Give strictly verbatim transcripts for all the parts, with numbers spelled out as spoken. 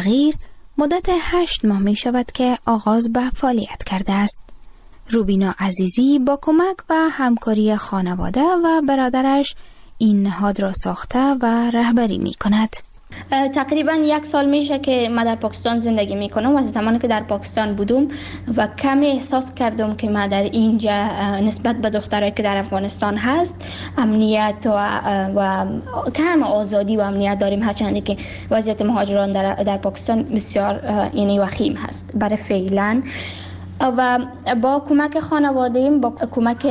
تغییر مدت هشت ماه می شود که آغاز به فعالیت کرده است. روبینا عزیزی با کمک و همکاری خانواده و برادرش این نهاد را ساخته و رهبری می کند. تقریبا یک سال میشه که من در پاکستان زندگی میکنم. از زمانی که در پاکستان بودم و کمی احساس کردم که ما در اینجا نسبت به دخترایی که در افغانستان هست امنیت و, و کم آزادی و امنیت داریم، هرچند که وضعیت مهاجران در, در پاکستان بسیار یعنی وخیم هست برای فعلا. و با کمک خانواده‌ام، با کمک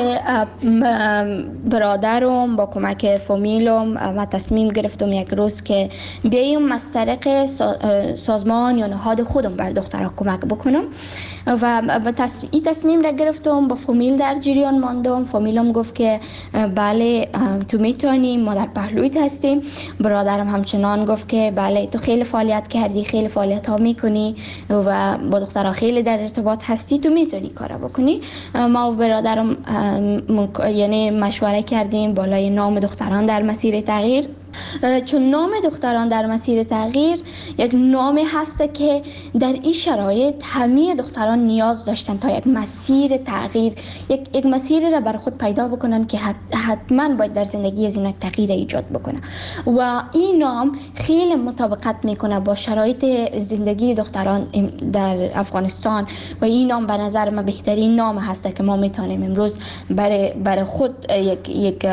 برادرم، با کمک فامیلم ما تصمیم گرفتم یک روز که بیایم از طریق سازمان یا نهاد خودم بر دخترها کمک بکنم و این تصمیم را گرفتم. با فامیل در جریان ماندم. فامیلم گفت که بله تو میتونی، ما در پهلویت هستیم. برادرم همچنان گفت که بله تو خیلی فعالیت کردی، خیلی فعالیت ها میکنی و با دخترها خیلی در ارتباط هستی، تو میتونی کارا بکنی. ما و برادرم یعنی مشوره کردیم بالای نام دختران در مسیر تغییر، چون نام دختران در مسیر تغییر یک نامی هست که در این شرایط همه دختران نیاز داشتن تا یک مسیر تغییر، یک, یک مسیر را بر خود پیدا بکنن که حتما باید در زندگی از اینا تغییر ایجاد بکنه و این نام خیلی مطابقت میکنه با شرایط زندگی دختران در افغانستان و این نام به نظر من بهترین نام هست که ما میتونیم امروز برای برای خود یک یک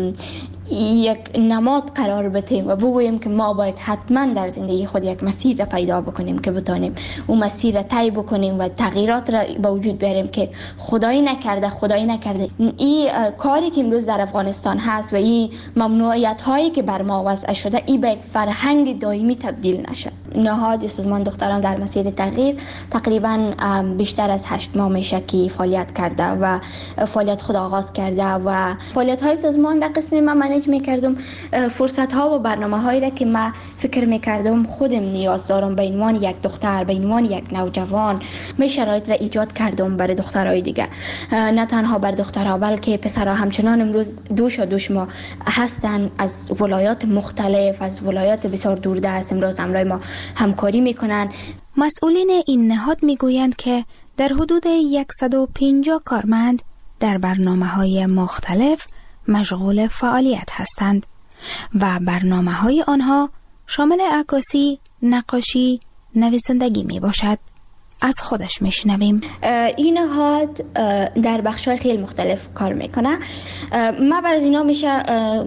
یک نماد قرار بدیم و بگوییم که ما باید حتما در زندگی خود یک مسیر را پیدا بکنیم که بتونیم اون مسیر را طی بکنیم و تغییرات را به وجود بیاریم که خدایی نکرده خدایی نکرده این کاری که امروز در افغانستان هست و این ممنوعیت هایی که بر ما وضع شده این به یک فرهنگ دائمی تبدیل نشه. نهاد سازمان دختران در مسیر تغییر تقریبا بیشتر از هشت ماه میشه که فعالیت کرده و فعالیت خود آغاز کرده و فعالیت های سازمان در قسم ما منیج میکردم. فرصت ها و برنامه هایی را که من فکر میکردم خودم نیاز دارم به عنوان یک دختر، به عنوان یک نوجوان، می شرایط را ایجاد کردم برای دخترای دیگه، نه تنها بر دخترها بلکه پسرها همچنان امروز دوش و دوش ما هستن از ولایات مختلف، از ولایات بسیار دوردست امروز همراه ما همکاری میکنن. مسئولین این نهاد میگویند که در حدود صد و پنجاه کارمند در برنامه‌های مختلف مشغول فعالیت هستند و برنامه‌های آنها شامل عکاسی، نقاشی، نویسندگی می باشد. از خودش میشنویم. این نهاد در بخش‌های خیلی مختلف کار میکنه. ما بر از اینا میشه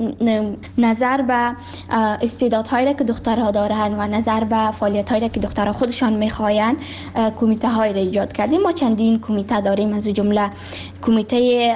نظر به استعدادهایی که دخترها دارن و نظر به فعالیت‌هایی که دخترها خودشان میخواین کمیته های را ایجاد کردیم. ما چندین کمیته داریم، از جمله کمیته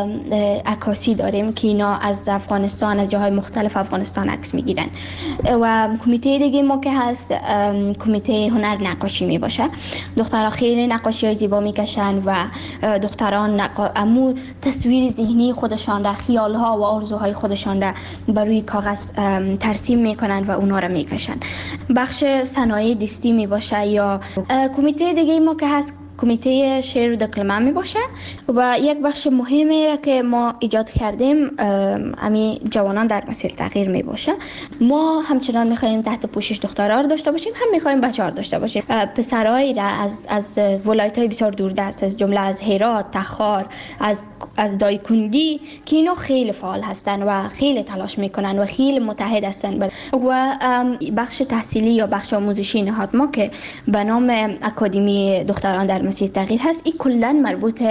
عکاسی داریم که اینا از افغانستان، از جاهای مختلف افغانستان عکس میگیرن و کمیته دیگه ما که هست کمیته هنر نقاشی میباشه. دخترها خیلی نقاشی های زیبا میکشن و دختران امو تصویر ذهنی خودشان را، خیال ها و آرزوهای خودشان را بر روی کاغذ ترسیم میکنن و اونا را میکشن. بخش صنایع دستی میباشه یا کمیته دیگه ما که هست کمیته شعر و دکلمه می باشه و یک بخش مهمی را که ما ایجاد کردیم امی جوانان در مسیر تغییر می باشه. ما همچنان می خواهیم تحت پوشش دخترها را داشته باشیم، هم می خواهیم بچه‌ها را داشته باشیم. پسرایی را از از ولایت‌های بسیار دوردست، از جمله از هرات، تخار، از از دایکندی که اینا خیلی فعال هستن و خیلی تلاش میکنن و خیلی متحد هستن و بخش تحصیلی یا بخش آموزشی نهاد ما که به نام اکادمی دختران در مسیر تغییر هست، این کلا مربوط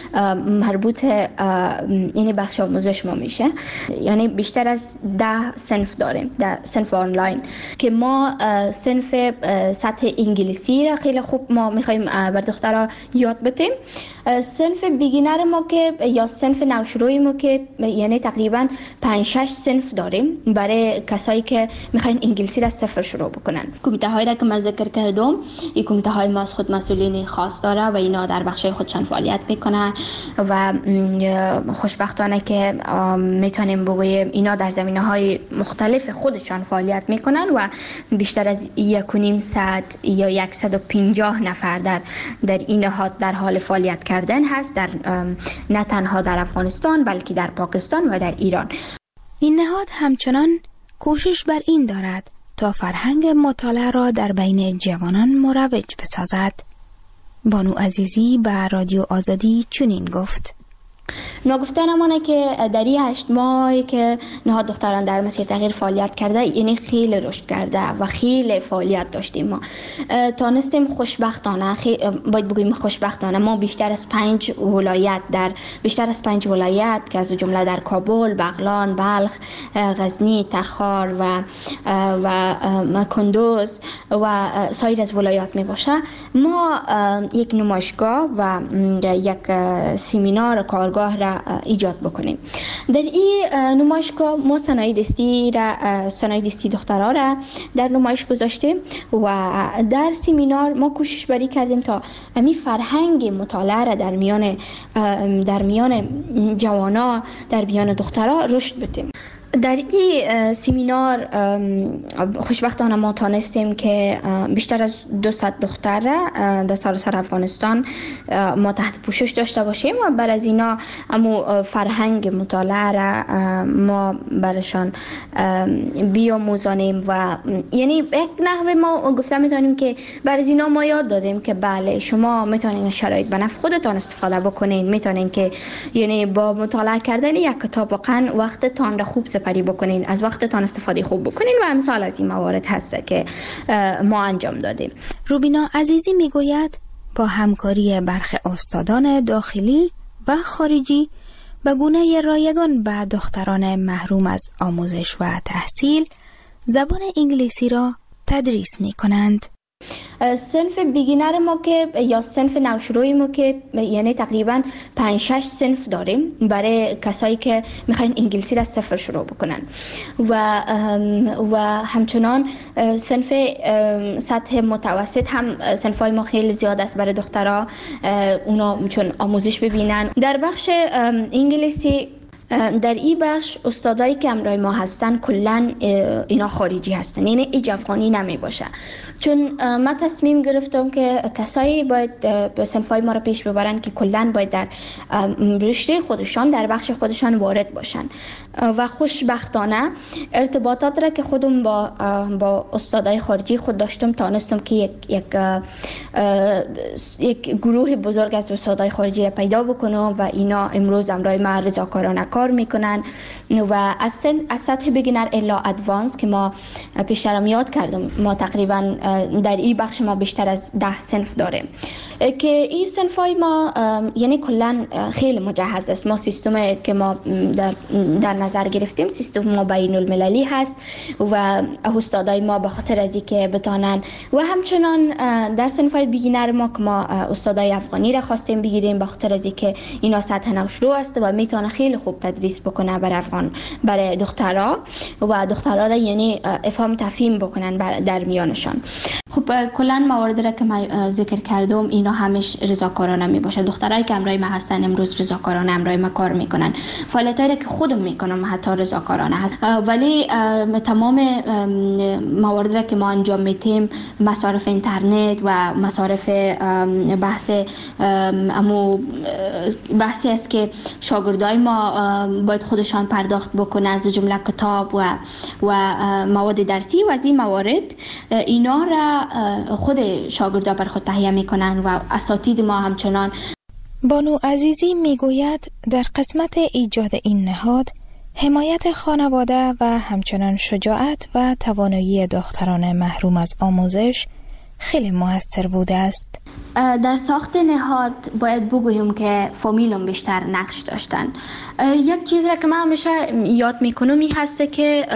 مربوط یعنی بخش آموزش ما میشه. یعنی بیشتر از ده صنف داریم، ده صنف آنلاین که ما صنف سطح انگلیسی را خیلی خوب ما میخوایم بر دخترها یاد بدیم. صنف بیگینر ما که یا صنف نوشروی ما که یعنی تقریبا پنج شش صنف داریم برای کسایی که میخواین انگلیسی را صفر شروع بکنن. کمیته هایی را که من ذکر کردم، این کمیته های ما از خود مسئولین خاص داره و اینا در بخشای خودشان فعالیت میکنن و خوشبختانه که میتونیم بگوییم اینا در زمینه‌های مختلف خودشان فعالیت میکنن و بیشتر از یک و نیم صد یا صد و پنجاه نفر در در این نهاد در حال فعالیت کردن هست، در نه تنها در افغانستان بلکه در پاکستان و در ایران. این نهاد همچنان کوشش بر این دارد تا فرهنگ مطالعه را در بین جوانان مروج بسازد. بانو عزیزی به رادیو آزادی چنین گفت: نگفتنمونه که در این هشت ماهی که نهاد دختران در مسیر تغییر فعالیت کرده، یعنی خیلی رشد کرده و خیلی فعالیت داشتیم. ما تانستیم خوشبختانه، باید بگویم خوشبختانه، ما بیشتر از پنج ولایت در بیشتر از پنج ولایت که از جمله در کابل، بغلان، بلخ، غزنی، تخار و و کندوز و سایر از ولایات می باشه، ما یک نمایشگاه و یک سمینار کارگاه را ایجاد بکنیم. در این نمایشگاه ما صنایع دستی را صنایع دستی دخترها را در نمایش گذاشتیم و در سمینار ما کوشش بری کردیم تا امی فرهنگ مطالعه را در میان در میان جوانا، در میان دخترها رشد بدیم. در این سمینار خوشبختانه ما تانستیم که بیشتر از دویست دختر را در سراسر افغانستان ما تحت پوشش داشته باشیم و بر از اینا امو فرهنگ مطالعه را ما برشان بیاموزانیم و یعنی یک نحوه ما گفته میتونیم که بر از اینا ما یاد دادیم که بله شما میتونین شرایط به نفع خودتان استفاده بکنین، میتونین که یعنی با مطالعه کردن یک کتاب واقعا وقتتان را خوب سپری بکنین، از وقتتان استفاده خوب بکنین و امثال از این موارد هست که ما انجام دادیم. روبینا عزیزی میگوید با همکاری برخی استادان داخلی و خارجی به گونه رایگان به دختران محروم از آموزش و تحصیل زبان انگلیسی را تدریس می کنند. صنف بیگینر ما که یا صنف نوشروی ما که یعنی تقریبا پنج شش صنف داریم برای کسایی که میخواین انگلیسی را صفر شروع بکنن و و همچنان صنف سطح متوسط هم صنفای ما خیلی زیاد است برای دخترها، اونا چون آموزش ببینن. در بخش انگلیسی در این بخش استادایی که همراه ما هستن کلن اینا خارجی هستن، یعنی ایج افغانی نمی باشه، چون من تصمیم گرفتم که کسایی باید به صنفای ما را پیش ببرن که کلن باید در رشته خودشان در بخش خودشان وارد باشن و خوشبختانه ارتباطات را که خودم با با استادای خارجی خود داشتم تانستم که یک یک یک گروه بزرگ از استادای خارجی را پیدا بکنم و اینا امروز همراه ما رضاکارانه کار میکنن و از از سطح بگینر الا ادوانس که ما پیشترم یاد کردم، ما تقریبا در این بخش ما بیشتر از ده صنف داریم که این صنفای ما یعنی کلا خیلی مجهز است. ما سیستم که ما در, در نظر گرفتیم سیستم ما بین المللی هست و استادای ما به خاطر از اینکه بتانن و همچنان در صنفای بیگینر ما که ما استادای افغانی را خواستیم بگیریم به خاطر از اینکه اینا سطح نوشرو است و میتونه خیلی خوب تدریس بکنه برای افغان برای دخترها و دخترها را یعنی افهام تفهیم بکنن در میانشان. خب کلا مواردی را که من ذکر کردم اینا همش رضاکارانه می باشه. دخترایی که همراه ما هستن امروز رضاکارانه همراه ما کار میکنن. فعالیتایی را که خودم میکنم حتی رضاکارانه هست، ولی تمام مواردی را که ما انجام میدیم مصارف اینترنت و مصارف بحث امو بحثی است که شاگردای ما باید خودشان پرداخت بکنن از جمله کتاب و و مواد درسی و از این موارد اینا را خود شاگردا بر خود تهیه میکنن و اساتید ما همچنان. بانو عزیزی میگوید در قسمت ایجاد این نهاد حمایت خانواده و همچنان شجاعت و توانایی دختران محروم از آموزش خیلی موثر بوده است. در ساخت نهاد باید بگویم که فامیلم بیشتر نقش داشتن. یک چیز را که من همیشه یاد میکنم این هسته که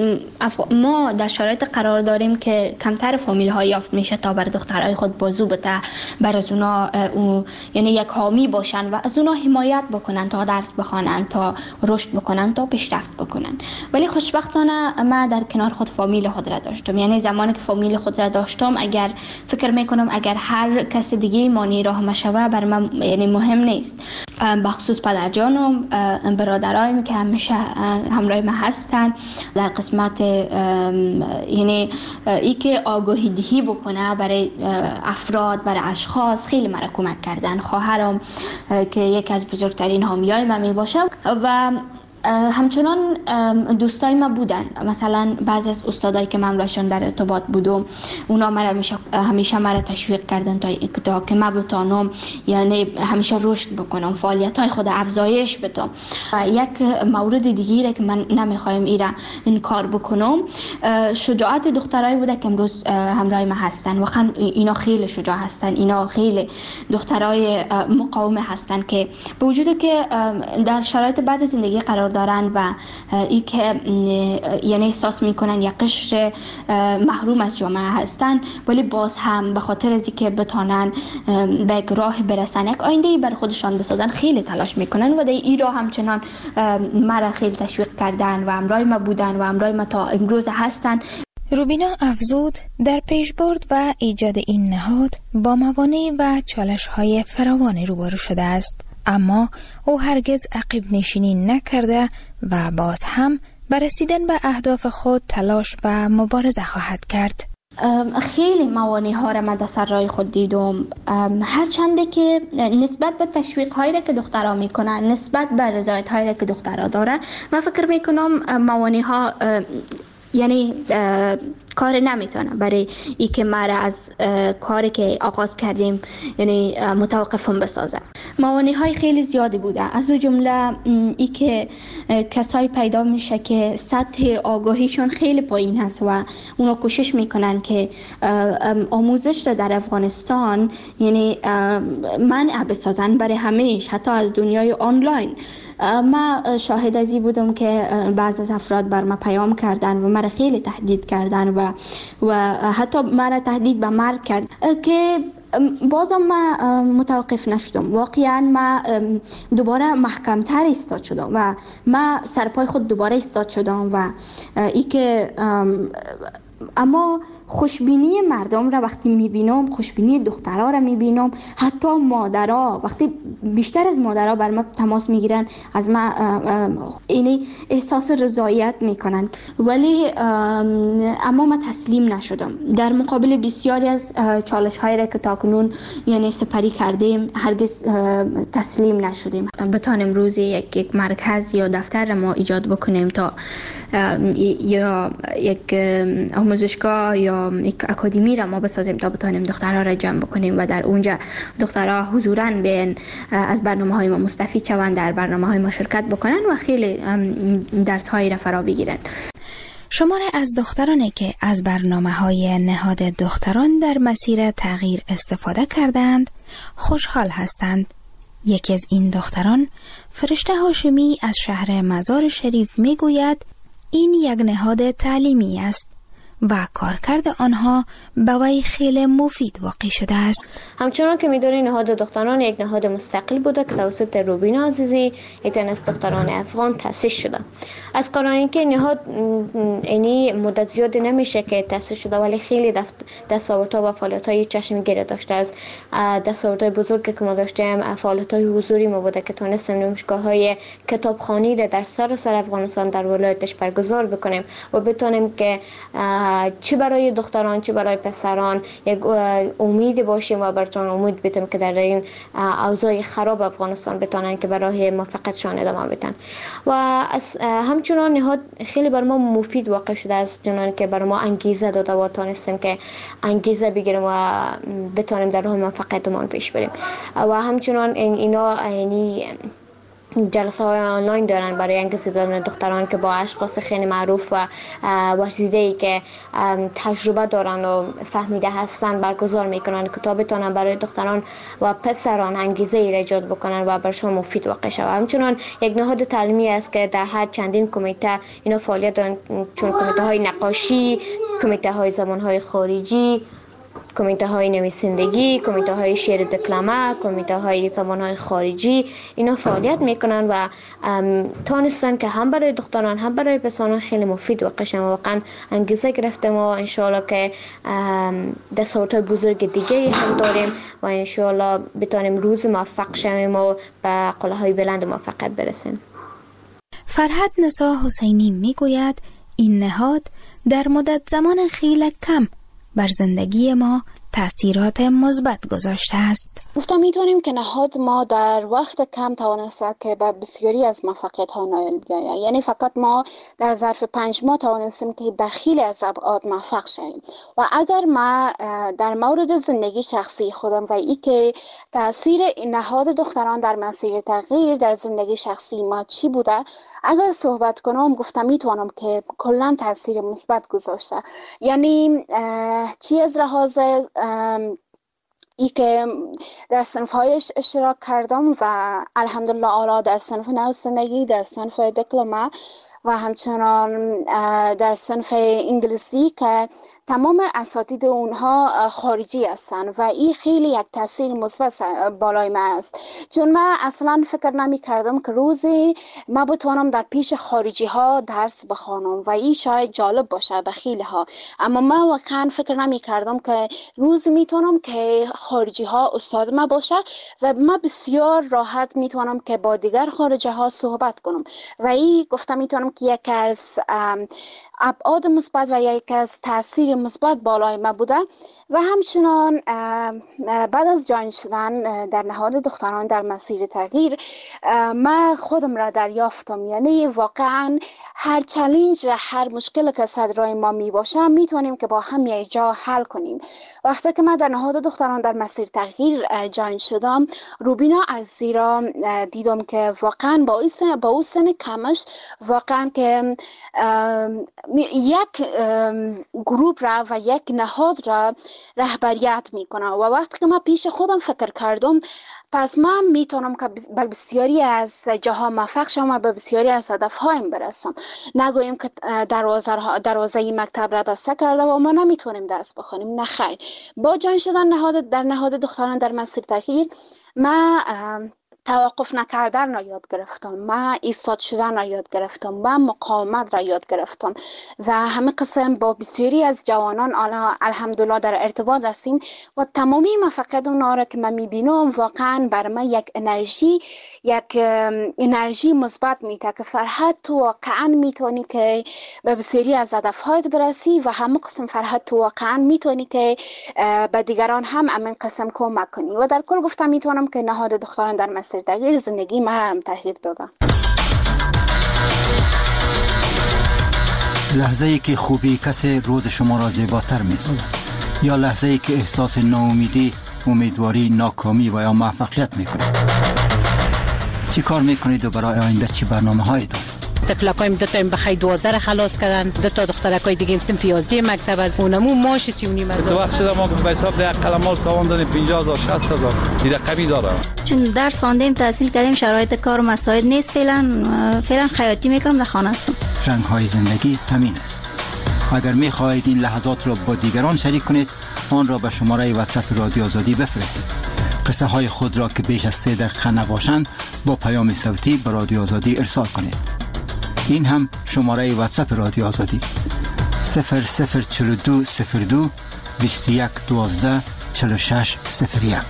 ما در شرایط قرار داریم که کمتر فامیل ها یافت میشه تا بر دخترای خود بازو بده، بر از اونا یعنی یک حامی باشن و از اونا حمایت بکنن تا درس بخوانن، تا رشد بکنن، تا پیشرفت بکنن. ولی خوشبختانه من در کنار خود فامیل خود را داشتم، یعنی زمانی که فامیل خود را داشتم اگر فکر میکنم اگر هر کس دیگه مانی راه مشوه بر من یعنی مهم نیست. بخصوص پدرجانم، برادرایم که همیشه همراه ما هستن در قسمت یعنی ای که آگاهی دهی بکنه برای افراد، برای اشخاص خیلی مرا کمک کردن. خواهرم که یکی از بزرگترین حامیای من می باشه و همچنان دوستای ما بودن، مثلا بعضی از استادایی که من راشون در ارتباط بودم اونا مرا همیشه همیشه مرا تشویق کردن تا تا که من بتونم یعنی همیشه رشد بکنم، فعالیت‌های خود افزایش بدم. یک مورد دیگه که من نمیخوایم ایرا این کار بکنم شجاعت دخترای بوده که امروز همراه ما هستن. واقعا اینا خیلی شجاع هستن، اینا خیلی دخترای مقاوم هستن که به وجود که در شرایط بد زندگی قرار دارن و ای که یعنی احساس میکنن یک قشر محروم از جامعه هستن، ولی باز هم به خاطر از اینکه بتونن به یک راه برسن، یک آینده بر خودشان بسازن، خیلی تلاش میکنن و در این راه همچنان مرا خیلی تشویق کردن و همراه ما بودن و همراه ما تا امروز هستن. روبینا افزود در پیشبرد و ایجاد این نهاد با موانع و چالش‌های فراوان روبرو شده است، اما او هرگز عقب نشینی نکرده و باز هم بر رسیدن به اهداف خود تلاش و مبارزه خواهد کرد. خیلی موانع ها را من در سر راه خود دیدم، هرچنده که نسبت به تشویق هایی که دخترها میکنن، نسبت به رضایت هایی که دخترها داره، من فکر میکنم موانع ها یعنی کار نمیتونه برای ای که مرا از کاری که آغاز کردیم یعنی متوقفم بسازه. موانع های خیلی زیادی بوده، از اون جمله ای که کسایی پیدا میشه که سطح آگاهیشون خیلی پایین هست و اونا کوشش میکنن که آموزش را در افغانستان یعنی منع بسازن برای همیش، حتی از دنیای آنلاین. ما شاهد ازی بودم که بعض از افراد بر ما پیام کردن و مرا خیلی تهدید کردن و و حتی مرا تهدید به مرگ کرد که بازم ما متوقف نشدم. واقعا ما دوباره محکمتر ایستاد شدم و ما سرپای خود دوباره ایستاد شدم و ای که اما خوشبینی مردم را وقتی میبینم، خوشبینی دخترها را میبینم، حتی مادرها وقتی بیشتر از مادرها بر ما تماس میگیرن، از ما اینی احساس رضایت میکنن، ولی اما ما تسلیم نشدم. در مقابل بسیاری از چالش هایی را که تاکنون یعنی سپری کردیم هرگز تسلیم نشدیم. بتانیم روزی یک, یک مرکز یا دفتر را ما ایجاد بکنیم تا یا یک آموزشگاه یا یک اکادمی را ما بسازیم تا بتانیم دخترها را جمع بکنیم و در اونجا دخترها حضوراً بین از برنامه های ما مستفید شوند، در برنامه های ما شرکت بکنن و خیلی درس هایی را فرا بگیرن. شماره از دخترانی که از برنامه های نهاد دختران در مسیر تغییر استفاده کردند خوشحال هستند. یکی از این دختران، فرشته هاشمی از شهر مزار شریف، می گوید این یک نهاد تعلیمی است و کارکرد آنها به وی خیلی مفید واقع شده است. همچنان که می‌دونید نهاد دختران یک نهاد مستقل بوده که توسط روبینا عزیزی یکی از دختران افغان تأسیس شده. از قراری که نهاد اینی مدت زیاد نمیشه که تأسیس شده، ولی خیلی دستاوردها و فعالیت‌های چشمگیر داشته است. دستاوردهای بزرگی که ما داشتیم فعالیت‌های حضوری ما بوده که تونستیم نمایشگاه‌های کتابخوانی را در سراسر افغانستان در ولایتش برگزار بکنیم و بتونیم که چه برای دختران چه برای پسران یک امید باشیم و براتون امید بدیم که در این اوضاع خراب افغانستان بتونن که برای موفقیتشان ادامه بدن. و همچنان نهاد خیلی بر ما مفید واقع شده است، چون که بر ما انگیزه داده و تونستیم که انگیزه بگیریم و بتونیم در راه موفقیتمون پیش بریم. و همچنان اینا یعنی جلسه های آنلاین دارن برای انگیزه دادن دختران که با اشخاص خیلی معروف و ورزیده‌ای که تجربه دارن و فهمیده هستن برگزار میکنن که تا بتونن برای دختران و پسران انگیزه ای ایجاد بکنن و برشون مفید واقع شود. همچنان یک نهاد تعلیمی است که در هر چندین کمیته اینا فعالیت دارن، چون کمیته های نقاشی، کمیته های زبان های خارجی، کمیته های نویسندگی، کمیته های شعر دکلمه، کمیته های زبان های خارجی، اینا فعالیت میکنن و تونستن که هم برای دختران هم برای پسران خیلی مفید واقع شن. واقعا انگیزه گرفتیم و انشالله که دستاوردهای بزرگ دیگه هم داریم و انشالله بتونیم روز موفق شویم و به قله‌های بلند موفقیت برسیم. فرهاد نسا حسینی میگوید این نهاد در مدت زمان خیلی کم بر زندگی ما تأثیرات مثبت گذاشته است. گفتم میتونیم که نهاد ما در وقت کم توانسته که به بسیاری از موفقیت ها نائل بیاید. یعنی فقط ما در ظرف پنج ماه توانستیم که در خیلی از ابعاد موفق شویم. و اگر ما در مورد زندگی شخصی خودم و ای که تاثیر نهاد دختران در مسیر تغییر در زندگی شخصی ما چی بوده، اگر صحبت کنم گفتم میتونم که کلا تاثیر مثبت گذاشته. یعنی چی از لحاظ ای که در صنف هایش اشتراک کردم و الحمدلله آلا در صنف نو زندگی، در صنف دیپلمه و همچنان در صنف انگلیسی که تمام اساتید اونها خارجی هستن و این خیلی یک تاثیر مثبت بالای من است، چون من اصلا فکر نمی کردم که روزی ما بتوانم در پیش خارجی ها درس بخوانم و این شاید جالب باشه به خیلی ها، اما من واقعا فکر نمی کردم که روزی میتونم که خارجی ها استاد ما باشه و من بسیار راحت میتونم که با دیگر خارجی ها صحبت کنم و این گفتم میتونم که یکی از ابعاد مثبت و یکی از تاثیر مثبت بالای ما بوده. و همچنان بعد از جاین شدن در نهاد دختران در مسیر تغییر من خودم را دریافتم، یعنی واقعا هر چالش و هر مشکل که صدرای ما می باشه میتونیم که با هم یک جا حل کنیم. وقتی که من در نهاد دختران در مسیر تغییر جاین شدم، روبینا از زیرا دیدم که واقعا با این با اون سن کمش واقعا که یک گروه را و یک نهاد را رهبریت میکنه و وقتی که من پیش خودم فکر کردم پس من میتونم که به بسیاری از جاها موفق شم و به بسیاری از هدفهایم برسم. نگویم که دروازه دروازه مکتب را بسته کرده و ما نمیتونیم درس بخونیم، نه خیر. با جان شدن نهاد در نهاد دختران در مسیر تغییر من توقف نکردن را یاد گرفتم، من ایستاد شدن را یاد گرفتم، من مقاومت را یاد گرفتم و همه قسم با بسیاری از جوانان الحمدلله در ارتباط هستیم و تمامی موفقیت اونها را که من میبینم واقعا بر من یک انرژی یک انرژی مثبت میده که فرحت تو واقعا میتونی که به بسیاری از هدفهایت برسی و همه قسم فرحت تو واقعا میتونی که به دیگران هم همین قسم کمک کنی. و در کل گفتم میتونم که نهاد دختران در مسیر تغییر زندگی ما هم تغییر دادن. لحظه ای که خوبی کسی روز شما را زیباتر می‌سازد یا لحظه ای که احساس ناامیدی، امیدواری، ناکامی و یا موفقیت میکنید؟ چی کار میکنید و برای آینده چی برنامه هایی دارید؟ تفلکایم دو تا بخای دوازده خلاص کردن، دو تا دخترکای دیگه صنف یازده مکتب از اونمو ماش سی و نیم هزار. تو وقت شده ما به حساب ده قلمات تاوان دادیم پنجاه هزار شصت هزار دیگه قبی داره. چون درس خواندیم تحصیل کردیم شرایط کار مساعد نیست، فعلا فعلا خیاطی میکنم در خانه هستم. رنگ های زندگی همین است. اگر میخواهید این لحظات را با دیگران شریک کنید آن را به شماره واتساپ رادیو آزادی بفرستید. قصه های خود را که بیش از سه دقیقه نباشند با پیام صوتی به رادیو آزادی ارسال کنید. این هم شماره واتساپ رادیو آزادی صفر صفر چهل و دو صفر دو بیست و یک دوازده چهل و شش صفر یک.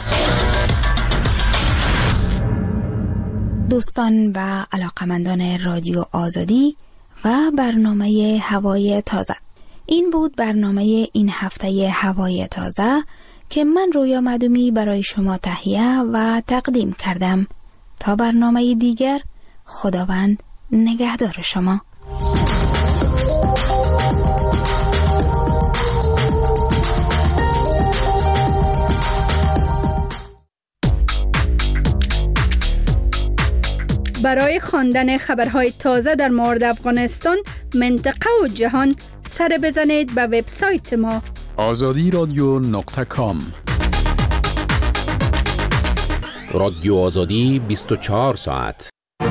دوستان و علاقمندان رادیو آزادی و برنامه هوای تازه، این بود برنامه این هفته هوای تازه که من رویا مدومی برای شما تهیه و تقدیم کردم. تا برنامه دیگر، خداوند نگهدار شما. برای خواندن خبرهای تازه در مورد افغانستان، منطقه و جهان سر بزنید به وبسایت ما آزادی رادیو نقطه کام. رادیو آزادی بیست و چهار ساعت.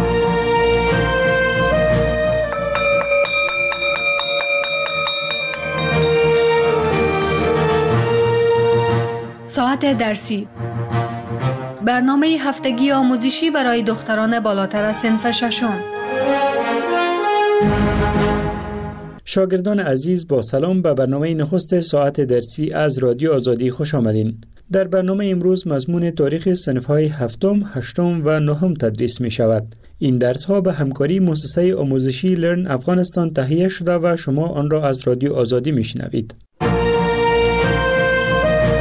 ساعت درسی، برنامه هفتگی آموزشی برای دختران بالاتر از صنف ششم. شاگردان عزیز، با سلام به برنامه نخست ساعت درسی از رادیو آزادی خوش آمدین. در برنامه امروز مضمون تاریخ صنف‌های هفتم، هشتم و نهم تدریس می شود. این درس‌ها به همکاری مؤسسه آموزشی لرن افغانستان تهیه شده و شما آن را از رادیو آزادی می شنوید.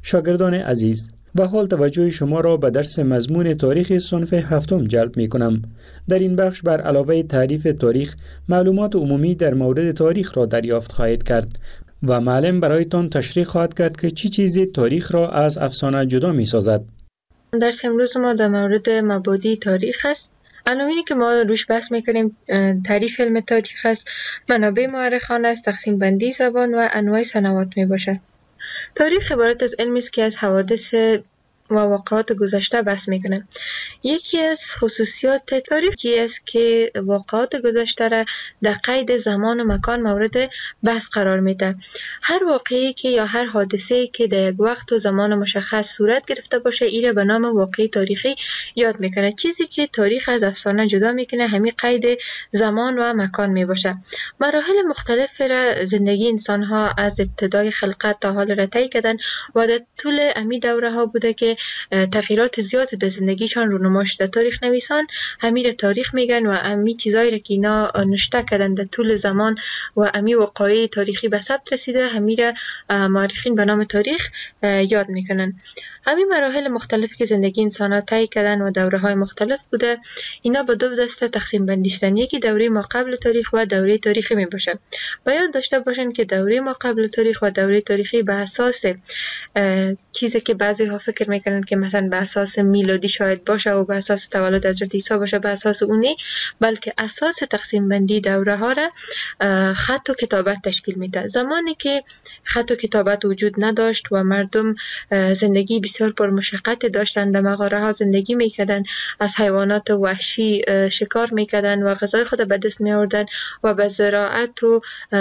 شاگردان عزیز، و حال توجه شما را به درس مضمون تاریخ صنف هفتم جلب می کنم. در این بخش بر علاوه تعریف تاریخ، معلومات عمومی در مورد تاریخ را دریافت خواهید کرد و معلم برایتان تشریح خواهد کرد که چی چیزی تاریخ را از افسانه جدا می سازد. درس امروز ما در مورد مبادی تاریخ است. عناوینی که ما روش بحث میکنیم تعریف علم تاریخ است، منابع مورخانه است، تقسیم بندی زبان و انواع سنوات می باشد. تاریخ عبارت از علمی است که از حوادث و واقعات گذشته بحث میکنه. یکی از خصوصیات تاریخ یکی است که واقعات گذشته را در قید زمان و مکان مورد بحث قرار میده. هر واقعی که یا هر حادثه‌ای که در یک وقت و زمان مشخص صورت گرفته باشه، این را به نام واقعی تاریخی یاد میکنه. چیزی که تاریخ از افسانه جدا میکنه همین قید زمان و مکان میباشه. مراحل مختلف را زندگی انسان ها از ابتدای خلقت تا حال را طی کردن و در طول امی دوره ها بوده که تغییرات زیاد در زندگیشان رونما شده. تاریخ نویسان همین تاریخ میگن و امی چیزایی را که اینا نشته کردن در طول زمان و امی وقایع تاریخی به ثبت رسیده، همین را مورخین به نام تاریخ یاد میکنن. همین مراحل مختلفی که زندگی انسان ها طی کردن و دوره های مختلف بوده، اینا به دو دسته تقسیم بندی شدن. یکی دوره ما قبل تاریخ و دوره تاریخی می باشه. باید داشته باشن که دوره ما قبل تاریخ و دوره تاریخی به اساس چیزی که بعضی ها فکر میکنن که مثلا به اساس میلادی شاید باشه و به اساس تولد حضرت عیسی باشه، به اساس اونی، بلکه اساس تقسیم بندی دوره ها را خط و کتابت تشکیل میده. زمانی که خط و کتابت وجود نداشت و مردم زندگی بسیار پر مشقت داشتن، در مغاره ها زندگی میکردن، از حیوانات وحشی شکار میکردن و غذای خود به دست میآوردن و به زراعت و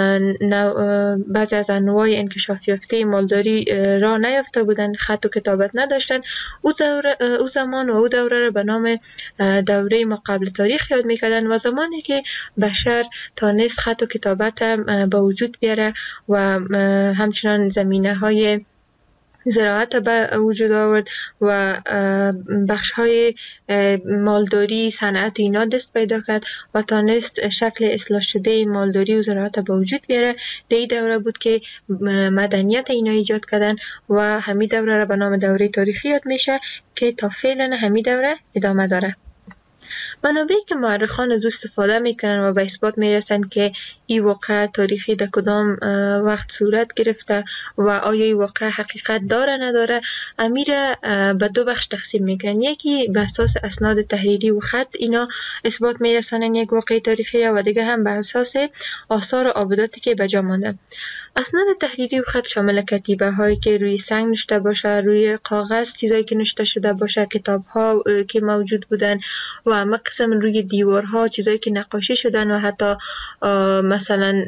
بعضی از انواع انکشاف یافته مالداری را نیافته بودن، خط و کتابت نداشتن. او, او زمان و او دوره را به نام دوره ما قبل تاریخ یاد میکردن و زمانی که بشر تانست خط و کتابت به وجود بیاره و همچنان زمینه های زراعت به وجود آورد و بخش های مالداری، صنعت اینا دست پیدا کرد و تانست شکل اصلاح شده مالداری و زراعت به وجود بیاره. در این دوره بود که مدنیت اینا ایجاد کردن و همین دوره را به نام دوره تاریخی یاد میشه که تا فعلا همین دوره ادامه داره. منابعی که مورخان از استفاده میکنن و به اثبات میرسن که این واقعه تاریخی در کدام وقت صورت گرفته و آیا این واقعه حقیقت داره نداره، امیر به دو بخش تقسیم میکنن. یکی به اساس اسناد تحریری و خط اینا اثبات میرسنن یک واقعه تاریخی و دیگه هم به اساس آثار و عابداتی که به جا مانده. اسناد تحریری و خط شامل کتیبه هایی که روی سنگ نوشته باشه، روی کاغذ چیزایی که نوشته شده باشه، کتاب ها که موجود بودن و اما قسم روی دیوارها چیزایی که نقاشی شدن و حتی مثلا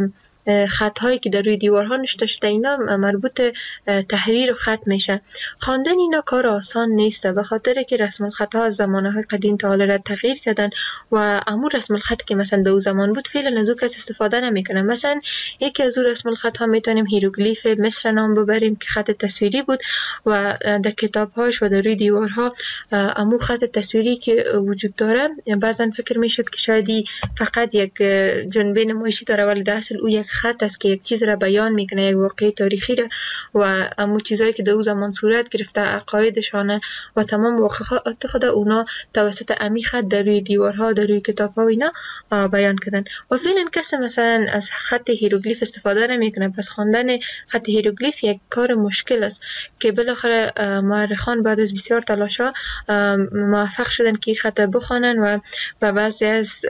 خط هایی که در روی دیوارها نوشته شده، اینا مربوط تحریر و خط میشه. خواندن اینا کار آسان نیست به خاطر که رسم الخط ها از زمانه های قدیم تا حال را تغییر کردن و امور رسم الخط که مثلا در اون زمان بود فعلا از او کس استفاده نمیکنه. مثلا یکی از اون رسم الخط ها میتونیم هیروگلیف مصر نام ببریم که خط تصویری بود و در کتاب هاش و در روی دیوارها امور خط تصویری که وجود داره بعضا فکر میشد که شاید فقط یک جنبه نمایشی داره، ولی در اصل او یک خط است که یک چیز را بیان میکنه، یک واقعه تاریخی را و امو چیزایی که در اون زمان صورت گرفته، عقایدشان و تمام واقعات خود اونا توسط امی خط در روی دیوارها، در روی کتاب‌ها و اینا بیان کردن. و فعلا کسی مثلا از خط هیروگلیف استفاده نمیکنه. پس خواندن خط هیروگلیف یک کار مشکل است که بالاخره مورخان بعد از بسیار تلاش‌ها موفق شدن که خط بخوانن و به بعضی از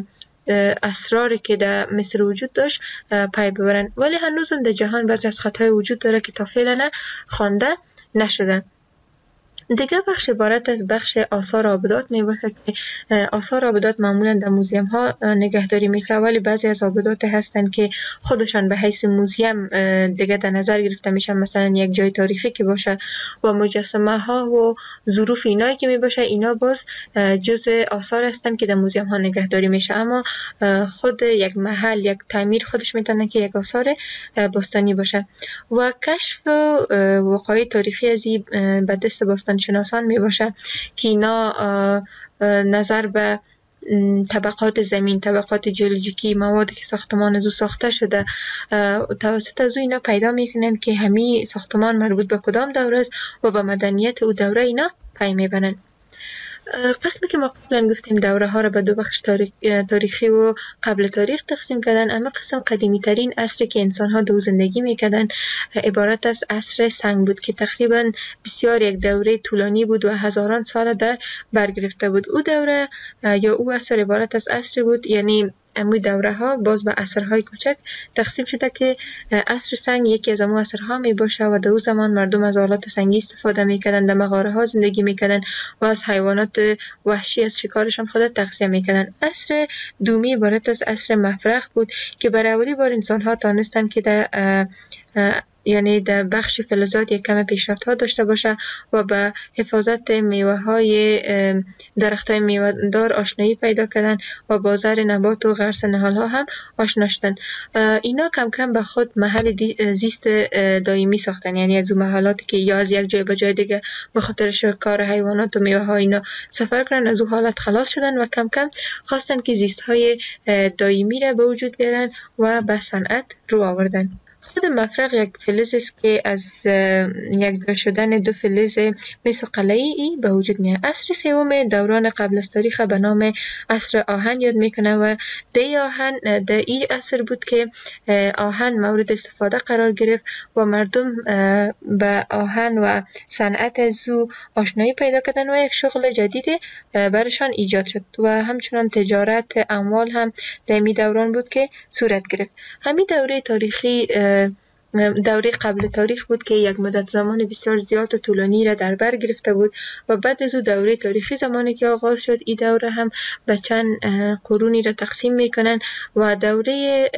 اسراری که در مصر وجود داشت پی ببرن، ولی هنوز هم در جهان بعضی از خطای وجود داره که تا فعلا خوانده نشدن. دیگه بخش عبارت از بخش آثار عابدات می باشه که آثار عابدات معمولا در موزیم ها نگهداری میشه، ولی بعضی از عابدات هستن که خودشان به حیث موزیم دیگه در نظر گرفته میشن، مثلا یک جای تاریخی که باشه و مجسمه ها و ظروف اینایی که می باشه اینا باز جزء آثار هستن که در موزیم ها نگهداری میشه. اما خود یک محل، یک تعمیر خودش میتونه که یک آثار باستانی باشه. و کشف وقایع تاریخی از این به دست باستان شناسان می باشه که اینا نظر به طبقات زمین، طبقات جیولوژیکی، موادی که ساختمان از او ساخته شده، توسط از او اینا پیدا میکنند که همین ساختمان مربوط به کدام دوره است و به مدنیت او دوره اینا پی میبرند. قسمی که ما قبلا گفتیم دوره ها را به دو بخش تاریخی و قبل تاریخ تقسیم کردن. اما قسم قدیمی ترین عصری که انسان ها دو زندگی میکردن عبارت از عصر سنگ بود که تقریبا بسیار یک دوره طولانی بود و هزاران سال در بر گرفته بود. او دوره یا او عصر عبارت از عصر بود، یعنی امی دوره ها باز به عصرهای کوچک تقسیم شده که عصر سنگ یکی از امو عصرها می باشه و در او زمان مردم از آلات سنگی استفاده میکردن، در مغاره ها زندگی میکردن و از حیوانات وحشی از شکارشان خود تغذیه میکردن. عصر دومی عبارت از عصر مفرخ بود که برای اولی بار انسان ها تانستن که در یعنی در بخش فلزات یک کم پیشرفت ها داشته باشه و به حفاظت میوه های درخت های میوه دار آشنایی پیدا کردن و بازار نبات و غرس نهال ها هم آشنا شدن. اینا کم کم به خود محل زیست دائمی ساختن، یعنی از اون محلاتی که یا از یک جای به جای دیگه به خاطر شکار حیوانات و میوه ها اینا سفر کردن، از اون حالت خلاص شدن و کم کم خواستن که زیست های دائمی را به وجود بیارن و به صنعت رو آوردن. خود مفرق یک فلز است که از یک جا شدن دو فلز مسوقله‌ای به وجود میاد. عصر سوم دوران قبل از تاریخ به نام عصر آهن یاد میکنه و دی آهن در این عصر بود که آهن مورد استفاده قرار گرفت و مردم به آهن و صنعت از او آشنایی پیدا کردن و یک شغل جدید برشان ایجاد شد و همچنان تجارت اموال هم در می دوران بود که صورت گرفت. همین دوره تاریخی دوره قبل تاریخ بود که یک مدت زمان بسیار زیاد و طولانی را در بر گرفته بود و بعد از او دوره تاریخی زمانی که آغاز شد این دوره هم به چند قرونی را تقسیم میکنن و دوره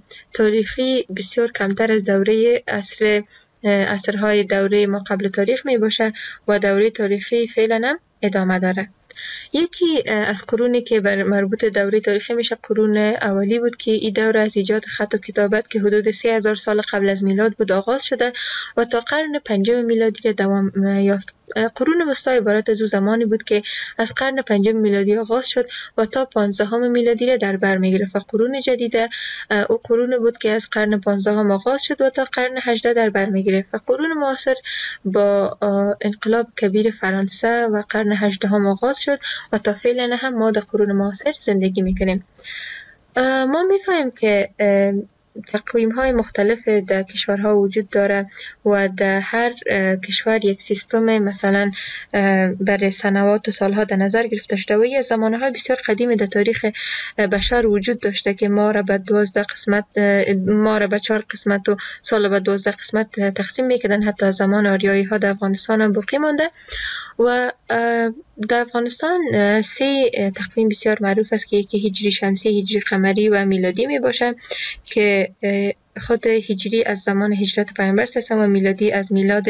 تاریخی بسیار کمتر از دوره عصر عصرهای دوره ما قبل تاریخ می باشه و دوره تاریخی فعلا هم ادامه داره. یکی از قرونی که مربوط دوره تاریخی میشه قرون اولی بود که این دوره از ایجاد خط و کتابت که حدود سه هزار سال قبل از میلاد بود آغاز شده و تا قرن پنجم میلادی را دوام یافت. قرون وسطی عبارت از او زمانی بود که از قرن پنجم میلادی آغاز شد و تا پانزدهم میلادی را در بر میگرفت و قرون جدید او قرون بود که از قرن پانزدهم آغاز شد و تا قرن هجدهم در بر میگرفت و قرون معاصر با انقلاب کبیر فرانسه و قرن هجدهم آغاز شد و تا فعلا هم ما در قرون معاصر زندگی میکنیم. ما میفهمیم که تقویم های مختلف در کشورها وجود داره و در هر کشور یک سیستم مثلا برای سنوات و سالها در نظر گرفته شده و یه زمانه های بسیار قدیم در تاریخ بشر وجود داشته که ما را به دوازده قسمت ما را به چهار قسمت و سال به دوازده قسمت تقسیم میکردن. حتی از زمان آریایی ها در افغانستان هم باقی مانده و در افغانستان سه تقویم بسیار معروف است که یکی هجری شمسی، هجری قمری و میلادی می باشه که خود هجری از زمان هجرت پیامبر صلی الله علیه و میلادی از میلاد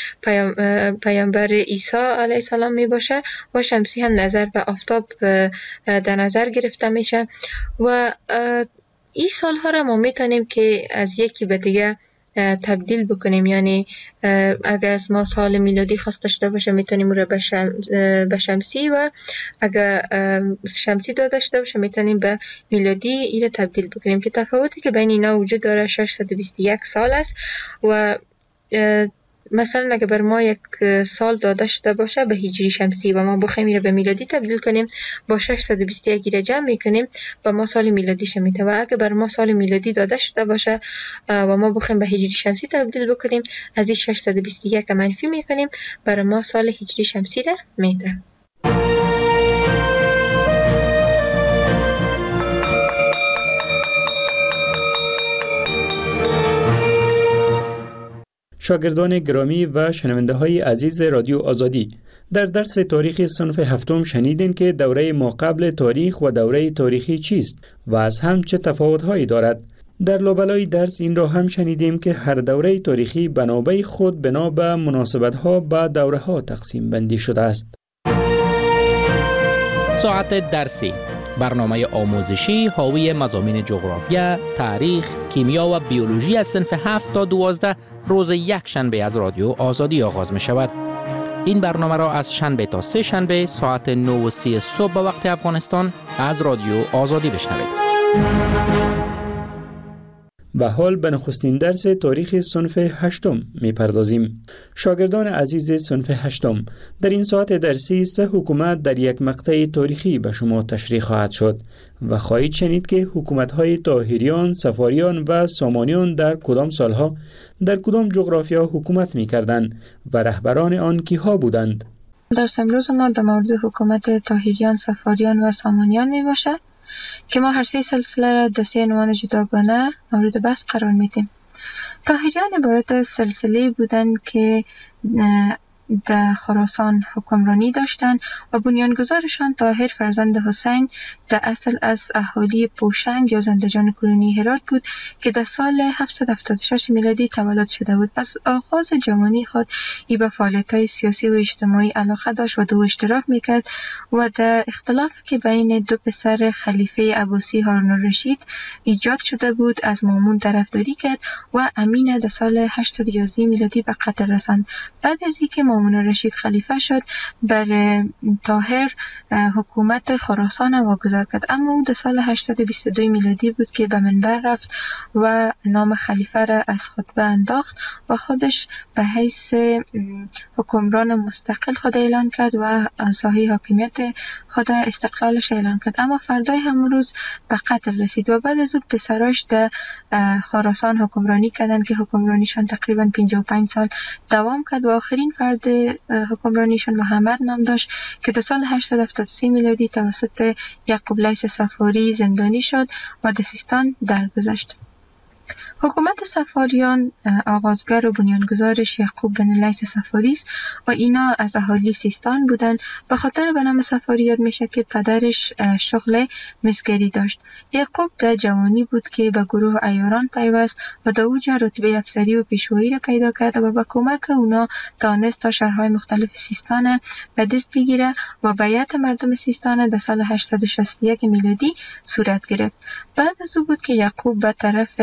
پیامبر عیسی علیه السلام می باشه و شمسی هم نظر به آفتاب در نظر گرفته میشه و این سالها را ما میتونیم که از یکی به دیگه تبدیل بکنیم، یعنی اگر از ما سال میلادی خواسته شده باشه میتونیم رو به شم... شمسی و اگر شمسی داده شده باشه میتونیم به میلادی این رو تبدیل بکنیم که تفاوتی که بین اینا وجود داره ششصد و بیست و یک سال است و مثلا اگر بر ما یک سال داده شده باشه به هجری شمسی و ما بخوایم رو به میلادی تبدیل کنیم با ششصد و بیست و یک را جمع میکنیم و ما سال میلادی شمیته و اگر بر ما سال میلادی داده شده باشه و ما بخوایم به هجری شمسی تبدیل بکنیم از این ششصد و بیست و یک منفی میکنیم بر ما سال هجری شمسی را میده. شاگردان گرامی و شنونده های عزیز رادیو آزادی، در درس تاریخ صنف هفتم شنیدین که دوره ما قبل تاریخ و دوره تاریخی چیست و از هم چه تفاوت‌هایی دارد. در لابلای درس این را هم شنیدیم که هر دوره تاریخی بنابه خود بنا به مناسبت‌ها با دوره‌ها تقسیم بندی شده است. ساعت درسی، برنامه آموزشی حاوی مضامین جغرافیا، تاریخ، کیمیا و بیولوژی از صنف هفت تا دوازده روز یک شنبه از رادیو آزادی آغاز می شود. این برنامه را از شنبه تا سه شنبه ساعت نه و سی صبح به وقت افغانستان از رادیو آزادی بشنوید. و حال به نخستین درس تاریخ صنف هشتم می پردازیم. شاگردان عزیز صنف هشتم، در این ساعت درسی سه حکومت در یک مقطع تاریخی به شما تشریح خواهد شد و خواهید شنید که حکومت‌های طاهریان، صفاریان و سامانیان در کدام سالها در کدام جغرافیا حکومت می کردند و رهبران آن کیها بودند. درس امروز ما در مورد حکومت طاهریان، صفاریان و سامانیان می باشد که ما هر سه سلسله را در سه عنوان جداگانه مورد بحث قرار میدیم. طاهریان عبارت از سلسله بودند که در خراسان حکمرانی داشتند و بنیانگذارشان طاهر فرزند حسین در اصل از اهالی پوشنگ یا زندجان کنونی هرات بود که در سال هفتصد و هفتاد و شش میلادی تولد شده بود. از آغاز جوانی خود ای به فعالیت‌های سیاسی و اجتماعی علاقه داشت و دو اشتراک میکرد و در اختلافی که بین دو پسر خلیفه عباسی هارون الرشید ایجاد شده بود از مامون طرفداری کرد و امین در سال هشتصد و یازده میلادی به قتل رساند. بعد از اینکه مامون الرشید خلیفه شد، بر طاهر حکومت خراسان واگذار کرد، اما او در سال هشتصد و بیست و دو میلادی بود که به منبر رفت و نام خلیفه را از خطبه انداخت و خودش به حیث حکمران مستقل خود اعلان کرد و ساحه حاکمیت خود استقلالش اعلان کرد. اما فردای همون روز به قتل رسید و بعد از او پسراش در خراسان حکمرانی کردند که حکمرانیشان تقریبا پنجاه و پنج سال دوام کرد و آخرین فرد حکمرانیشان محمد نام داشت که در سال هشتصد و هفتاد و سه میلادی توسط یعقوب لیث صفاری زندانی شد و در سیستان درگذشت. حکومت صفاریان آغازگر و بنیانگذارش یعقوب بن لیث صفاری است و اینا از اهالی سیستان بودند. به خاطر به نام صفاری یاد میشه که پدرش شغل مسگری داشت. یعقوب در جوانی بود که به گروه عیاران پیوست و در اوج رتبه افسری و پیشوایی را پیدا کرد و با کمک اونا توانست تا شهرهای مختلف سیستان به دست بگیره و بیعت مردم سیستان در سال هشتصد و شصت و یک میلادی صورت گرفت. بعد از او بود که یعقوب به طرف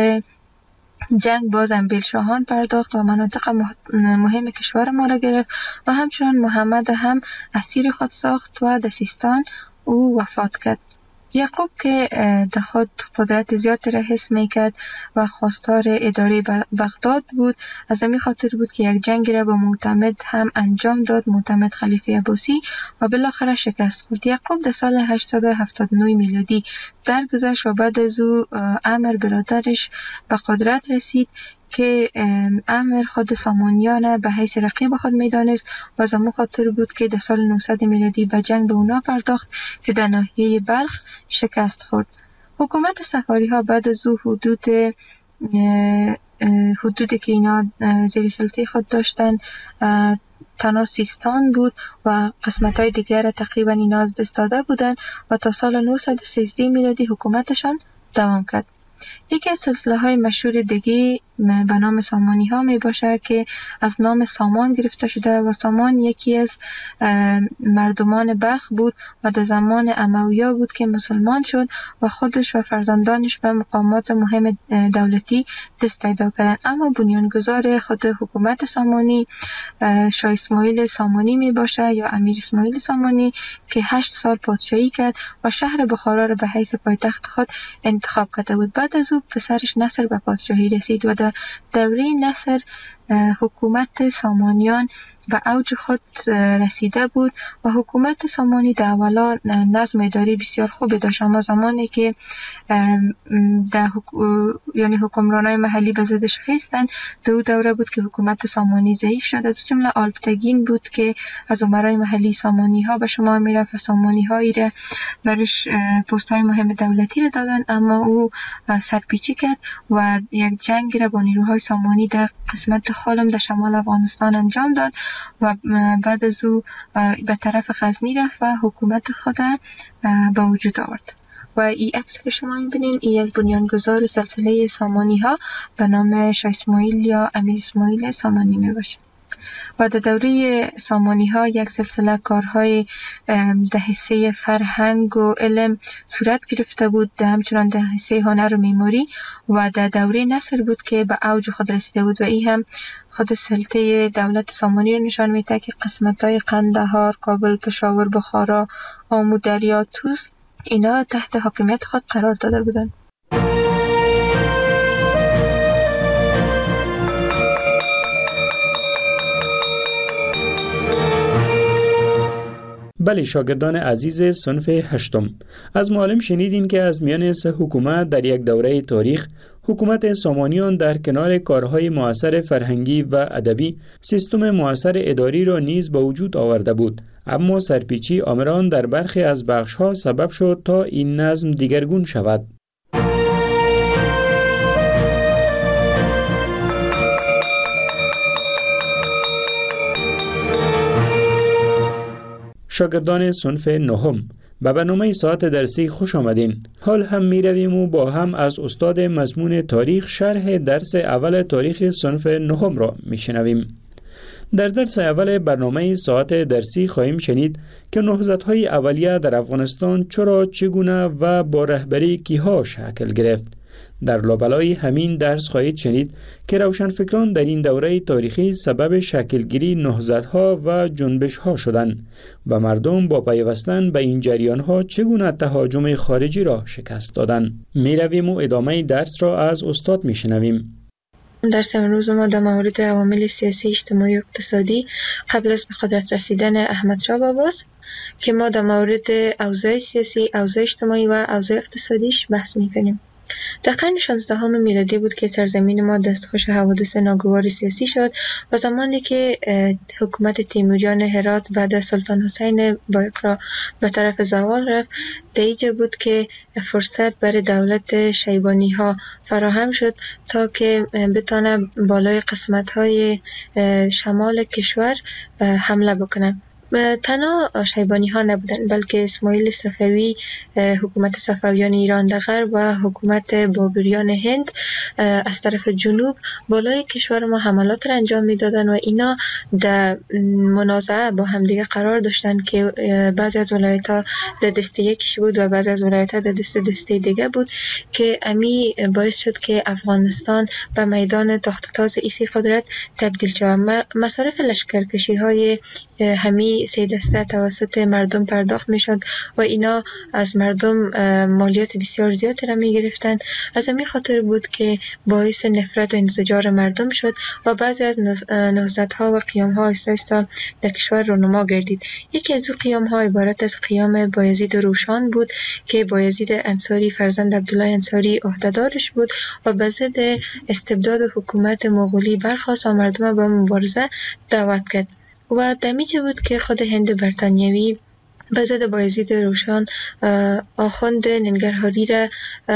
جنگ باز انبیل شاهان پرداخت و مناطق مهم کشور ما را گرفت و همچنان محمد هم اسیر خود ساخت و در سیستان او وفات کرد. یعقوب که در خود قدرت زیاد را حس میکرد و خواستار اداره بغداد بود، از همین خاطر بود که یک جنگ را با معتمد هم انجام داد، معتمد خلیفه عباسی، و بالاخره شکست خورد. یعقوب در سال هشتصد و هفتاد و نه میلادی درگذشت و بعد از او عمر برادرش به قدرت رسید که عمر خود سامانیان به حیث رقیب خود میدانست و از همون خاطر بود که در سال نهصد میلادی به جنگ به اونا پرداخت که در ناحیه بلخ شکست خورد. حکومت صفاری ها بعد از او حدود حدودی که اینا زیر سلطه خود داشتن تنها سیستان بود و قسمت های دیگر تقریبا اینا از دست داده بودند و تا سال نهصد و سیزده میلادی حکومتشان دوام کرد. یکی از سلسله های مشهور دیگه به نام سامانی ها می باشه که از نام سامان گرفته شده و سامان یکی از مردمان بلخ بود و در زمان امویا بود که مسلمان شد و خودش و فرزندانش به مقامات مهم دولتی دست پیدا کردند. اما بنیانگذار خود حکومت سامانی شاه اسماعیل سامانی می باشه یا امیر اسماعیل سامانی که هشت سال پادشاهی کرد و شهر بخارا را به حیث پایتخت خود انتخاب کرده بود. بعد از او پسرش نصر به پادشاهی رسید و در دوره نصر حکومت سامانیان به اوج خود رسیده بود و حکومت سامانی در اولا نظم اداری بسیار خوبی داشت، اما زمانی که در حکو... یعنی حکمرانای محلی به ضدش خیستند، در دوره بود که حکومت سامانی ضعیف شد. از جمله آلپتگین بود که از امرای محلی سامانی ها به شمار می رفت و سامانی هایی را برش پست های مهم دولتی را دادن، اما او سرپیچی کرد و یک جنگ را با نیروهای سامانی در قسمت خالم در شمال افغانستان انجام داد و بعد از او به طرف غزنی رفت و حکومت خود به وجود آورد. و این عکس که شما می‌بینین ای از بنیانگذار سلسله سامانی ها به نام شاه اسماعیل یا امیر اسماعیل سامانی می باشه. و در دوره سامانی ها یک سلسله کارهای در حیثه فرهنگ و علم صورت گرفته بود، همچنان در حیثه هنر و معماری، و در دوره نصر بود که به اوج خود رسیده بود و این هم خود سلطه دولت سامانی رو نشان میده که قسمت‌های قندهار، کابل، پشاور، بخارا، آمو، دریا، توس اینا را تحت حاکمیت خود قرار داده بودند. بله شاگردان عزیز صنف هشتم، از معلم شنیدین که از میان سه حکومت در یک دوره تاریخ، حکومت سامانیان در کنار کارهای مؤثر فرهنگی و ادبی سیستم مؤثر اداری را نیز به وجود آورده بود، اما سرپیچی آمران در برخی از بخش‌ها سبب شد تا این نظم دیگرگون شود. شاگردان صنف نهم، به برنامه ساعت درسی خوش آمدین. حال هم می رویم و با هم از استاد مضمون تاریخ شرح درس اول تاریخ صنف نهم را می شنویم. در درس اول برنامه ساعت درسی خواهیم شنید که نهضت‌های اولیه در افغانستان چرا، چگونه و با رهبری کیها شکل گرفت. در لابلای همین درس خواهید شنید که روشنفکران در این دوره تاریخی سبب شکلگیری نهضت‌ها و جنبش‌ها شدند و مردم با پیوستن به این جریان‌ها چگونه تهاجم خارجی را شکست دادند. می‌رویم و ادامه درس را از استاد می‌شنویم. درس امروز ما در مورد عوامل سیاسی، اجتماعی و اقتصادی قبل از به قدرت رسیدن احمدشاه باباست که ما در مورد اوضاع سیاسی، اوضاع اجتماعی و اوضاع اقتصادیش بحث می‌کنیم. در قرن شانزدهم میلادی بود که سرزمین ما دستخوش حوادث ناگوار سیاسی شد و زمانی که حکومت تیموریان هرات بعد از سلطان حسین با اقرا به طرف زوال رفت، دیجه بود که فرصت برای دولت شیبانی ها فراهم شد تا که بتانه بالای قسمت های شمال کشور حمله بکنه. تنها شیبانی ها نبودن، بلکه اسماعیل صفوی، حکومت صفویان ایران در غرب و حکومت بابریان هند از طرف جنوب بالای کشور ما حملات را انجام میدادن و اینا در منازعه با همدیگه قرار داشتن که بعضی از ولایت ها در دسته یکیش بود و بعضی از ولایت ها در دسته دسته دیگه بود که امی باعث شد که افغانستان به میدان تخت تاز ایسی قدرت تبدیل شود. مصارف لشکرکشی های همی سه دسته توسط مردم پرداخت می شد و اینا از مردم مالیات بسیار زیادی را می گرفتند. از همین خاطر بود که باعث نفرت و انزجار مردم شد و بعضی از نهضت ها و قیام ها ایستا ایستا در کشور رونما گردید. یکی از او قیام ها عبارت از قیام بایزید روشان بود که بایزید انصاری فرزند عبدالله انصاری عهده‌دارش بود و به ضد استبداد حکومت مغولی برخاست و مردم به مبارزه دعوت کرد. و دمیجه بود که خود هند بریتانیایی به ضد بایزید روشان آخوند ننگرهاری را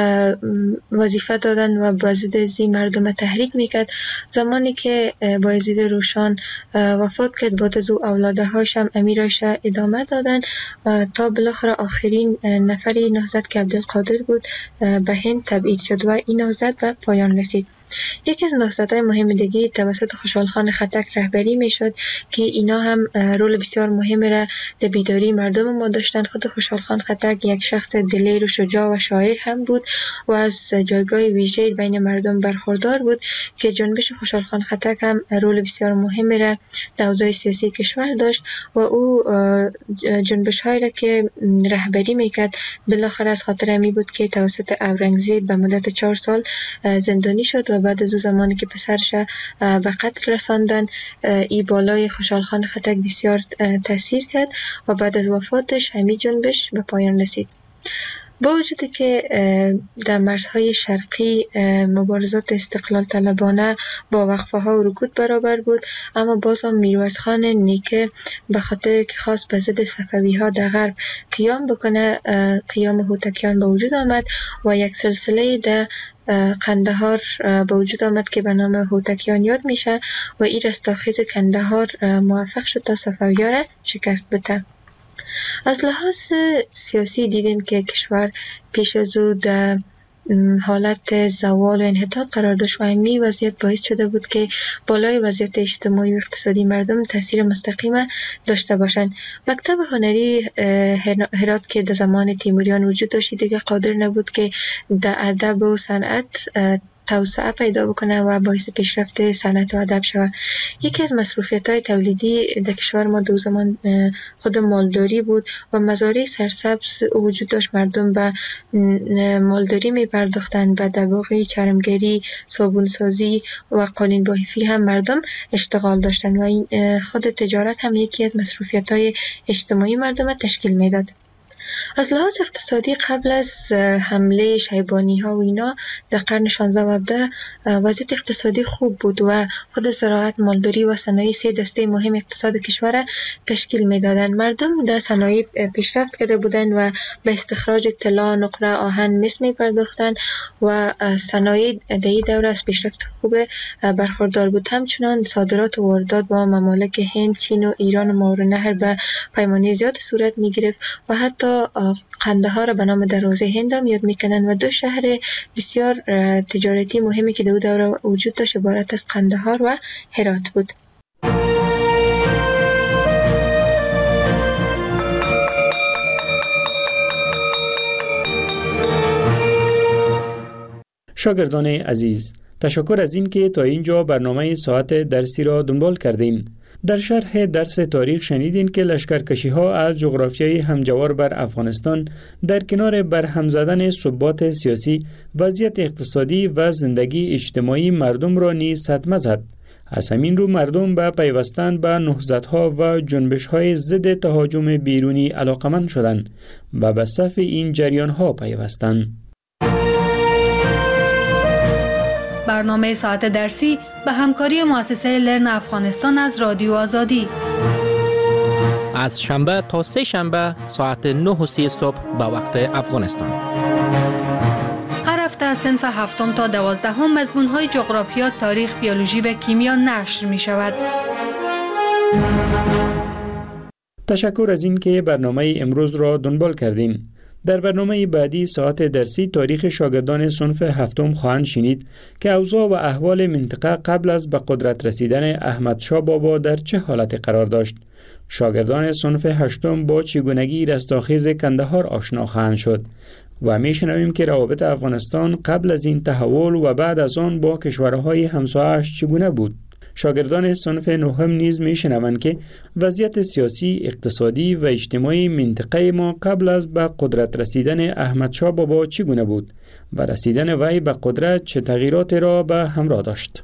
وظیفه دادن و به ضد زی مردم تحریک میکرد. زمانی که بایزید روشان وفات کرد، بعد از او اولاده هاش هم امیرش ادامه دادن تا بالاخره آخرین نفری نهضت که عبدالقادر بود به هند تبعید شد و این نهضت به پایان رسید. یکی از نهضت‌های مهم دیگه توسط خوشحال خان خټک رهبری میشد که اینا هم رول بسیار مهم را در بیداری مردم ما داشتن. خود خوشحال خان خټک یک شخص دلیر و شجاع و شاعر هم بود و از جایگاه ویژه‌ای بین مردم برخوردار بود که جنبش خوشحال خان خټک هم رول بسیار مهم را در اوضاع سیاسی کشور داشت و او جنبش‌هایی را که رهبری میکرد بالاخره از خاطر همی بود که توسط اورنگزیب به مدت چهار سال زندانی شد و بعد از او زمانی که پسرش به قتل رساندن، ای بالای خوشحال خان خټک بسیار تاثیر کرد و بعد از وفاتش همین جنبش به پایان رسید. با وجودی که در مرزهای شرقی مبارزات استقلال طلبانه با وقفه ها و رکود برابر بود، اما باز هم میرویس خان نیکه به خاطر که خواست به ضد صفوی ها در غرب قیام بکنه، قیام هوتکیان به وجود آمد و یک سلسله در قندهار به وجود آمد که به نام هوتکیان یاد میشه و این رستاخیز کندهار موفق شد تا صفوی‌ها را شکست بده. از لحاظ سیاسی دیدیم که کشور پیش از او در حالت زوال و انحطاط قرار داشت و همین وضعیت باعث شده بود که بالای وضعیت اجتماعی و اقتصادی مردم تاثیر مستقیم داشته باشند. مکتب هنری هرات که در زمان تیموریان وجود داشت دیگه قادر نبود که در ادب و صنعت توسعه پیدا بکنه و باعث پیشرفت صنعت و ادب شود. یکی از مصروفیت‌های تولیدی در کشور ما دو زمان خود مالداری بود و مزارع سرسبز وجود داشت. مردم به مالداری می پرداختند، به دباغی، چرمگری، صابونسازی و قالین بافی هم مردم اشتغال داشتند و این خود تجارت هم یکی از مصروفیت‌های اجتماعی مردم تشکیل میداد. از لحاظ اقتصادی قبل از حمله شیبانی ها و اینا در قرن شانزده و هفده وضعیت اقتصادی خوب بود و خود زراعت، مالداری و صنایع سه دسته مهم اقتصاد کشور تشکیل میدادند. مردم در صنایع پیشرفت کرده بودند و به استخراج طلا، نقره، آهن، مس می پرداختند و صنایع در این دوره از پیشرفت خوب برخوردار بود. همچنان صادرات و واردات با ممالک هند، چین و ایران و ماورالنهر به پیمانه زیاد صورت می گرفت و حتی قندهار به نام دروازه هند هم یاد میکنن و دو شهر بسیار تجارتی مهمی که در دوره وجود داشت عبارت از قندهار و هرات بود. شاگردان عزیز، تشکر از این که تا اینجا برنامه ساعت درسی را دنبال کردین. در شرح درس تاریخ شنیدین که لشکرکشی ها از جغرافیای همجوار بر افغانستان در کنار برهم زدن ثبات سیاسی، وضعیت اقتصادی و زندگی اجتماعی مردم را نیز صدمه زد. از همین رو مردم به پیوستن به نهضت‌ها و جنبش‌های ضد تهاجم بیرونی علاقمند شدند و به صف این جریان‌ها پیوستند. برنامه ساعت درسی به همکاری مؤسسه لرن افغانستان از رادیو آزادی از شنبه تا سه شنبه ساعت نه و سی صبح به وقت افغانستان. هر هفته از صنف هفتم تا دوازدهم مضمون‌های جغرافیا، تاریخ، بیولوژی و کیمیا نشر می شود. تشکر از این که برنامه امروز را دنبال کردین. در برنامه بعدی ساعت درسی تاریخ شاگردان صنف هفتم خواهند شنید که اوضاع و احوال منطقه قبل از به قدرت رسیدن احمد شاه بابا در چه حالتی قرار داشت. شاگردان صنف هشتم با چگونگی رستاخیز کندهار آشنا خواهند شد و میشنویم که روابط افغانستان قبل از این تحول و بعد از آن با کشورهای همسایه‌اش چگونه بود. شاگردان صنف نهم نیز میشنوند که وضعیت سیاسی، اقتصادی و اجتماعی منطقه ما قبل از به قدرت رسیدن احمد شاه بابا چگونه بود و رسیدن وی به قدرت چه تغییرات را به همراه داشت.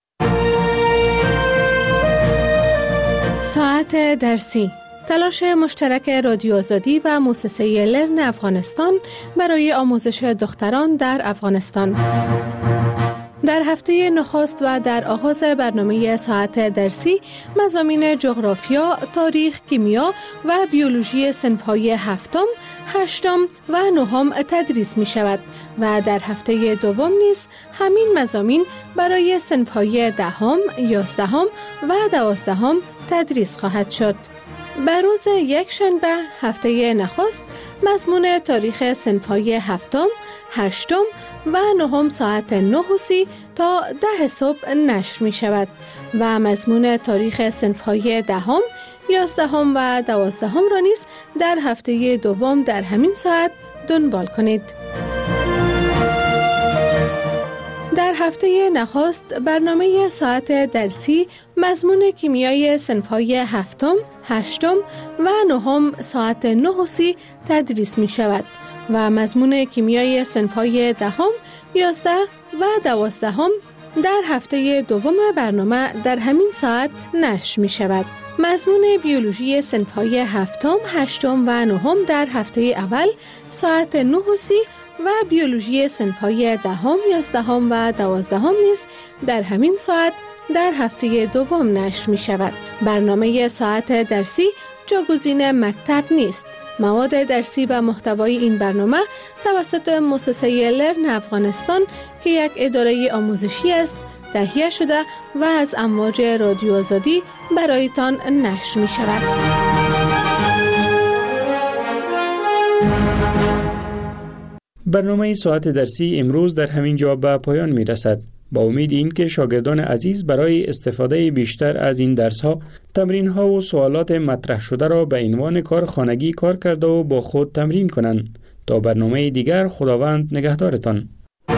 ساعت درسی، تلاش مشترک رادیو آزادی و مؤسسه لرن افغانستان برای آموزش دختران در افغانستان. در هفته نخست و در آغاز برنامه ساعت درسی مضامین جغرافیا، تاریخ، کیمیا و بیولوژی صنف‌های هفتم، هشتم و نهم تدریس می شود و در هفته دوم نیز همین مضامین برای صنف‌های دهم، یازدهم و دوازدهم تدریس خواهد شد. بر روز یک شنبه هفته نخست مضمون تاریخ صنف‌های هفتم، هشتم و نهم ساعت نه و سی تا ده صبح نشر می شود و مضمون تاریخ صنف‌های دهم، یازدهم و دوازدهم را نیز در هفته دوم در همین ساعت دنبال کنید. در هفته نخست برنامه ساعت درسی مضمون کیمیای صنف‌های هفتم، هشتم و نهم ساعت نه و سی تدریس می شود و مضمون کیمیای صنف‌های دهم، یازده و دوازدهم در هفته دوم برنامه در همین ساعت نشر می شود. مضمون بیولوژی صنف‌های هفتم، هشتم و نهم در هفته اول ساعت نه و سی و بیولوژی صنف‌های دهم، یازدهم و دوازدهم نیز در همین ساعت در هفته دوم نشر می شود. برنامه ساعت درسی جاگزین مکتب نیست. مواد درسی و محتوای این برنامه توسط مؤسسه لرن افغانستان که یک اداره آموزشی است تهیه شده و از امواج رادیو آزادی برایتان نشر می شود. برنامه ساعت درسی امروز در همین جا به پایان می رسد. با امید این که شاگردان عزیز برای استفاده بیشتر از این درس ها تمرین ها و سوالات مطرح شده را به عنوان کار خانگی کار کرده و با خود تمرین کنند. تا برنامه دیگر، خداوند نگهدارتان.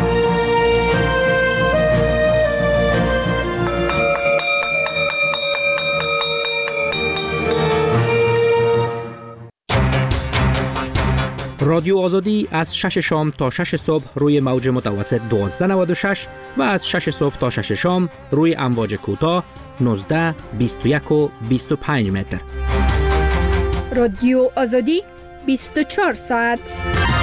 رادیو آزادی از شش شام تا شش صبح روی موج متوسط دوازده نود و شش و از شش صبح تا شش شام روی امواج کوتاه نوزده، بیست و یک و بیست و پنج متر. رادیو آزادی بیست و چهار ساعت.